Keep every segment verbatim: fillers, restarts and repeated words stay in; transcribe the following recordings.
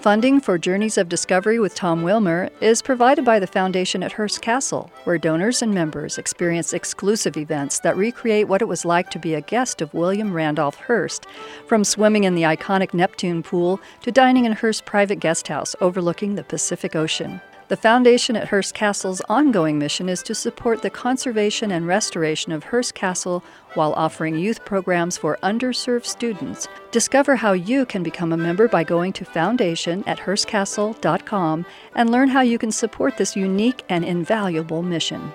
Funding for Journeys of Discovery with Tom Wilmer is provided by the Foundation at Hearst Castle, where donors and members experience exclusive events that recreate what it was like to be a guest of William Randolph Hearst, from swimming in the iconic Neptune pool to dining in Hearst's private guest house overlooking the Pacific Ocean. The Foundation at Hearst Castle's ongoing mission is to support the conservation and restoration of Hearst Castle while offering youth programs for underserved students. Discover how you can become a member by going to foundation at hearst castle dot com and learn how you can support this unique and invaluable mission.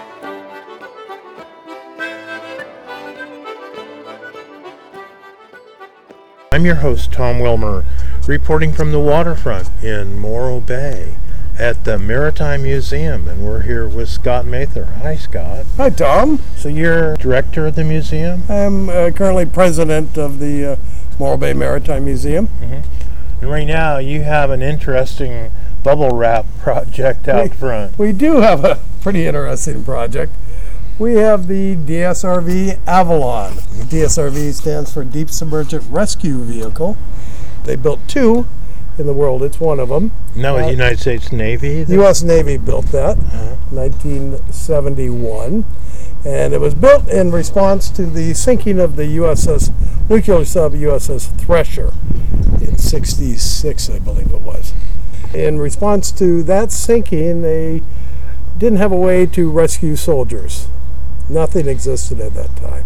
I'm your host, Tom Wilmer, reporting from the waterfront in Morro Bay at the Maritime Museum, and we're here with Scott Mather. Hi, Scott. Hi, Tom. So you're director of the museum? I'm uh, currently president of the uh, Morro Bay Maritime Museum. Mm-hmm. And right now you have an interesting bubble wrap project out we, front. We do have a pretty interesting project. We have the D S R V Avalon. D S R V stands for Deep Submergent Rescue Vehicle. They built two in the world. It's one of them. No, uh, the United States Navy? The U S Navy built that in uh-huh. nineteen seventy-one. And it was built in response to the sinking of the U S S nuclear sub U S S Thresher in sixty-six, I believe it was. In response to that sinking, they didn't have a way to rescue soldiers. Nothing existed at that time.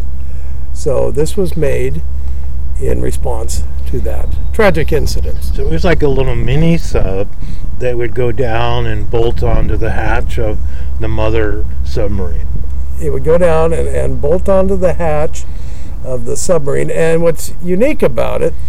So this was made in response to that tragic incident. So it was like a little mini sub that would go down and bolt onto the hatch of the mother submarine. It would go down and, and bolt onto the hatch of the submarine. And what's unique about it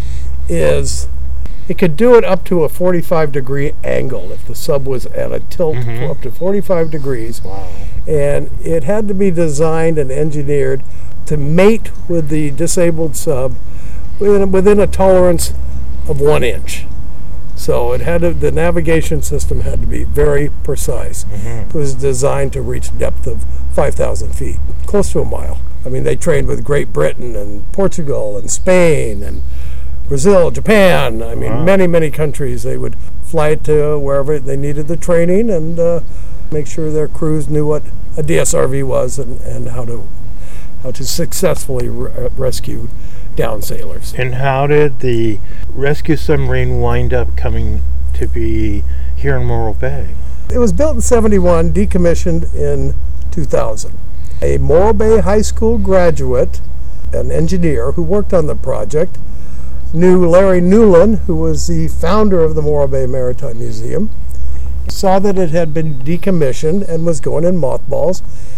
is it could do it up to a forty-five degree angle if the sub was at a tilt mm-hmm. up to forty-five degrees. Wow. And it had to be designed and engineered to mate with the disabled sub within, within a tolerance of one inch. So it had to, the navigation system had to be very precise. Mm-hmm. It was designed to reach depth of five thousand feet, close to a mile. I mean, they trained with Great Britain and Portugal and Spain and Brazil, Japan. I mean, wow. many, many countries. They would fly it to wherever they needed the training and uh, make sure their crews knew what a D S R V was and, and how to how to successfully re- rescue down sailors. And how did the rescue submarine wind up coming to be here in Morro Bay? It was built in seventy-one, decommissioned in two thousand. A Morro Bay High School graduate, an engineer who worked on the project, knew Larry Newland, who was the founder of the Morro Bay Maritime Museum, saw that it had been decommissioned and was going in mothballs,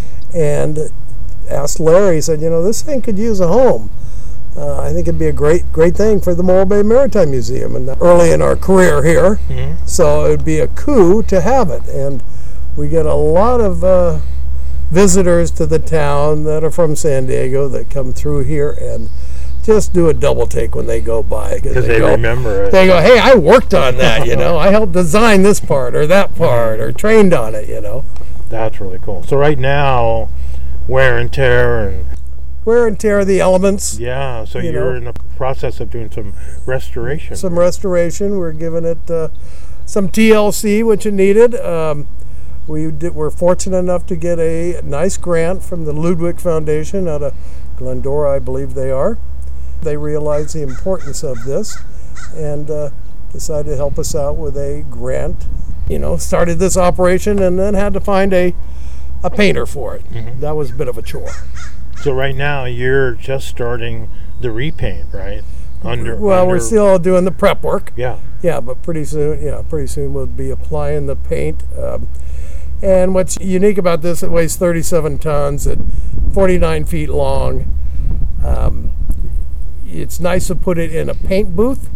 and asked Larry, he said, you know, this thing could use a home. Uh, I think it'd be a great, great thing for the Morro Bay Maritime Museum, and early in our career here, mm-hmm. so it'd be a coup to have it. And we get a lot of uh, visitors to the town that are from San Diego that come through here and just do a double take when they go by. Because they, they go, remember it. They go, hey, I worked on that, you know. I helped design this part or that part or trained on it, you know. That's really cool. So right now, wear and tear and... Wear and tear of the elements. Yeah, so you you're know. in the process of doing some restoration. Some restoration. We're giving it uh, some T L C, which it needed. Um, we did, we're fortunate enough to get a nice grant from the Ludwig Foundation out of Glendora, I believe they are. They realized the importance of this and uh, decided to help us out with a grant. You know, started this operation and then had to find a, a painter for it. Mm-hmm. That was a bit of a chore. So right now you're just starting the repaint, right? Under well, under... we're still doing the prep work. Yeah. Yeah, but pretty soon, yeah, pretty soon we'll be applying the paint. Um, and what's unique about this, it weighs thirty-seven tons at forty-nine feet long. Um, it's nice to put it in a paint booth,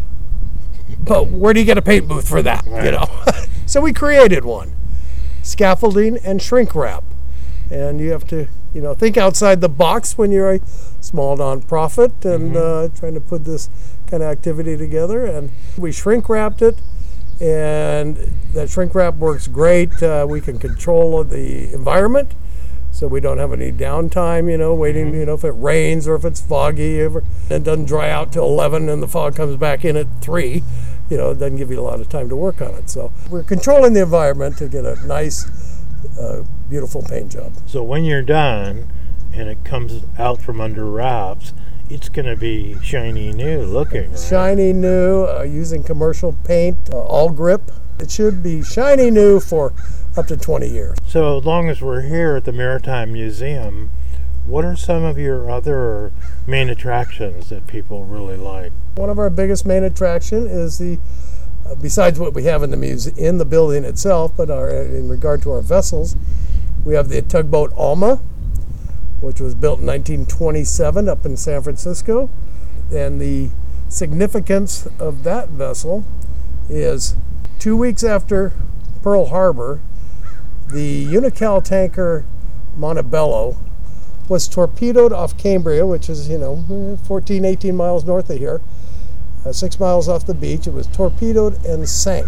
but where do you get a paint booth for that? Right. You know. So we created one, scaffolding and shrink wrap, and you have to. You know, think outside the box when you're a small nonprofit and mm-hmm. uh, trying to put this kind of activity together. And we shrink wrapped it, and that shrink wrap works great. Uh, we can control the environment, so we don't have any downtime. You know, waiting. Mm-hmm. You know, if it rains or if it's foggy, if it doesn't dry out till eleven and the fog comes back in at three. you know, it doesn't give you a lot of time to work on it. So we're controlling the environment to get a nice, uh, beautiful paint job. So when you're done and it comes out from under wraps, it's going to be shiny new looking, right? Shiny new, uh, using commercial paint, uh, all grip. It should be shiny new for up to twenty years. So as long as we're here at the Maritime Museum, what are some of your other main attractions that people really like? One of our biggest main attraction is the, uh, besides what we have in the muse- in the building itself, but our, in regard to our vessels, we have the tugboat Alma, which was built in nineteen twenty-seven up in San Francisco. And the significance of that vessel is two weeks after Pearl Harbor, the Unocal tanker Montebello was torpedoed off Cambria, which is, you know, fourteen, eighteen miles north of here, uh, six miles off the beach. It was torpedoed and sank.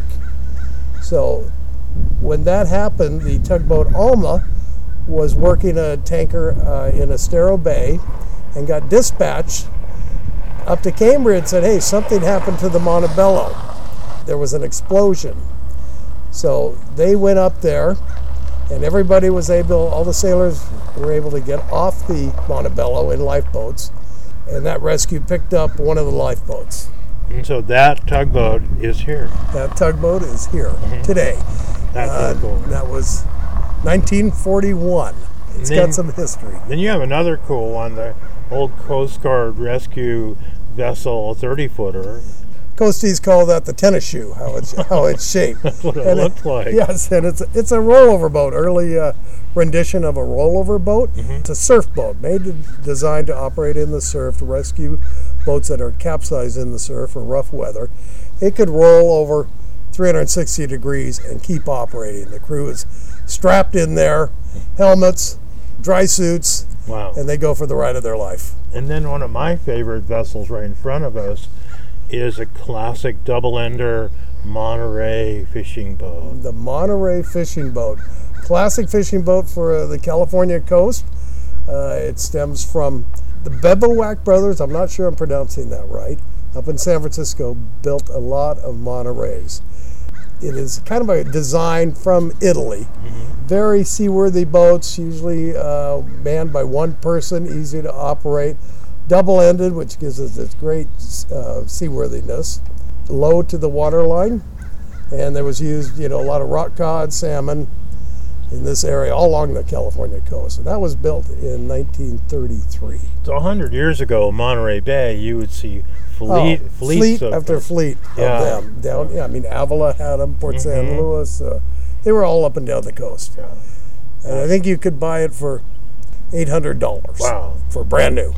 So when that happened, the tugboat Alma was working a tanker uh, in Estero Bay and got dispatched up to Cambria and said, hey, something happened to the Montebello. There was an explosion. So they went up there and everybody was able, all the sailors were able to get off the Montebello in lifeboats, and that rescue picked up one of the lifeboats. And so that tugboat is here. That tugboat is here mm-hmm. today. That's uh, cool. That was nineteen forty-one. It's then, got some history. Then you have another cool one, the old Coast Guard rescue vessel, thirty footer. Coasties call that the tennis shoe, how it's how it's shaped. That's what it and looks it, like. Yes, and it's it's a rollover boat, early uh, rendition of a rollover boat. Mm-hmm. It's a surf boat, made to, designed to operate in the surf, to rescue boats that are capsized in the surf or rough weather. It could roll over three hundred sixty degrees and keep operating. The crew is strapped in there, helmets, dry suits, wow. and they go for the ride of their life. And then one of my favorite vessels right in front of us is a classic double-ender Monterey fishing boat. The Monterey fishing boat. Classic fishing boat for uh, the California coast. Uh, it stems from the Bebowack brothers, I'm not sure I'm pronouncing that right, up in San Francisco, built a lot of Montereys. It is kind of a design from Italy. Mm-hmm. Very seaworthy boats, usually uh, manned by one person, easy to operate. Double-ended, which gives us this great uh, seaworthiness. Low to the waterline, and there was used, you know, a lot of rock cod, salmon in this area all along the California coast. And that was built in nineteen thirty-three. So a hundred years ago, Monterey Bay, you would see fleet, oh, fleets fleet of after them. fleet yeah. of them down. Yeah, I mean Avila had them, Port mm-hmm. San Luis. Uh, they were all up and down the coast. Yeah. And I think you could buy it for eight hundred dollars. Wow. For brand new.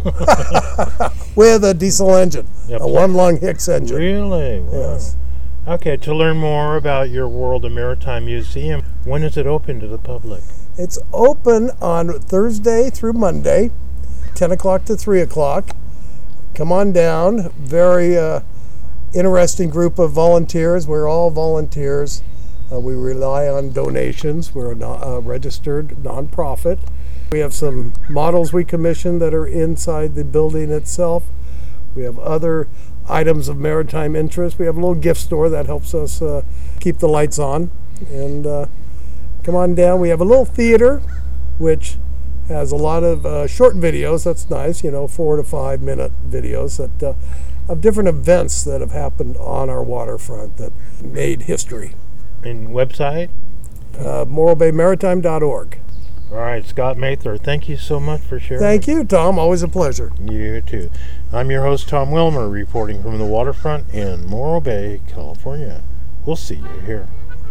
With a diesel engine, Yep. a one Long Hicks engine. Really? Wow. Yes. Okay, to learn more about your World of Maritime Museum, when is it open to the public? It's open on Thursday through Monday, ten o'clock to three o'clock. Come on down. Very uh, interesting group of volunteers. We're all volunteers. Uh, we rely on donations. We're a non, uh, registered nonprofit. We have some models we commissioned that are inside the building itself. We have other items of maritime interest. We have a little gift store that helps us uh, keep the lights on. And uh, come on down. We have a little theater, which has a lot of uh, short videos. That's nice, you know, four to five minute videos that uh, of different events that have happened on our waterfront that made history. And website? Uh, Morro Bay Maritime dot org. All right, Scott Mather, thank you so much for sharing. Thank you, Tom. Always a pleasure. You too. I'm your host, Tom Wilmer, reporting from the waterfront in Morro Bay, California. We'll see you here.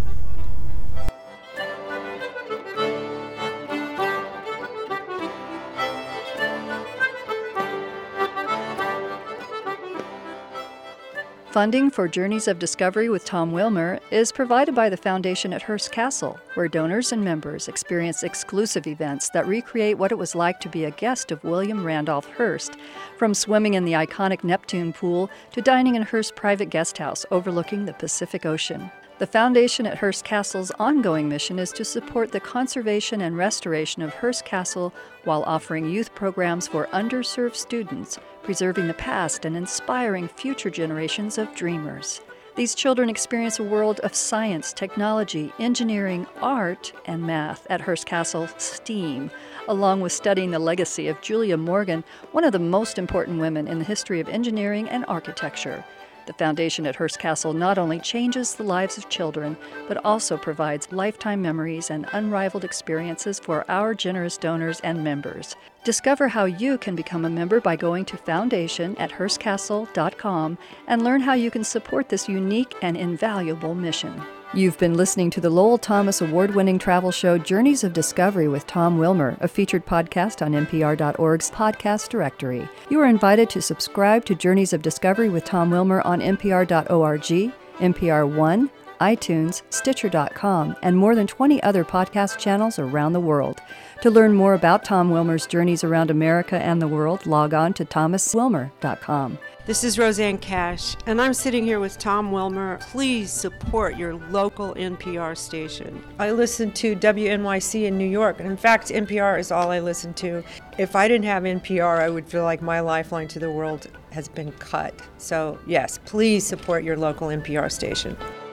Funding for Journeys of Discovery with Tom Wilmer is provided by the Foundation at Hearst Castle, where donors and members experience exclusive events that recreate what it was like to be a guest of William Randolph Hearst, from swimming in the iconic Neptune pool to dining in Hearst's private guest house overlooking the Pacific Ocean. The Foundation at Hearst Castle's ongoing mission is to support the conservation and restoration of Hearst Castle while offering youth programs for underserved students, preserving the past and inspiring future generations of dreamers. These children experience a world of science, technology, engineering, art, and math at Hearst Castle STEAM, along with studying the legacy of Julia Morgan, one of the most important women in the history of engineering and architecture. The foundation at Hearst Castle not only changes the lives of children, but also provides lifetime memories and unrivaled experiences for our generous donors and members. Discover how you can become a member by going to foundation at hearst castle dot com and learn how you can support this unique and invaluable mission. You've been listening to the Lowell Thomas award-winning travel show Journeys of Discovery with Tom Wilmer, a featured podcast on N P R dot org's podcast directory. You are invited to subscribe to Journeys of Discovery with Tom Wilmer on N P R dot org, N P R One, iTunes, Stitcher dot com, and more than twenty other podcast channels around the world. To learn more about Tom Wilmer's journeys around America and the world, log on to thomas wilmer dot com. This is Roseanne Cash, and I'm sitting here with Tom Wilmer. Please support your local N P R station. I listen to W N Y C in New York, and in fact, N P R is all I listen to. If I didn't have N P R, I would feel like my lifeline to the world has been cut. So yes, please support your local N P R station.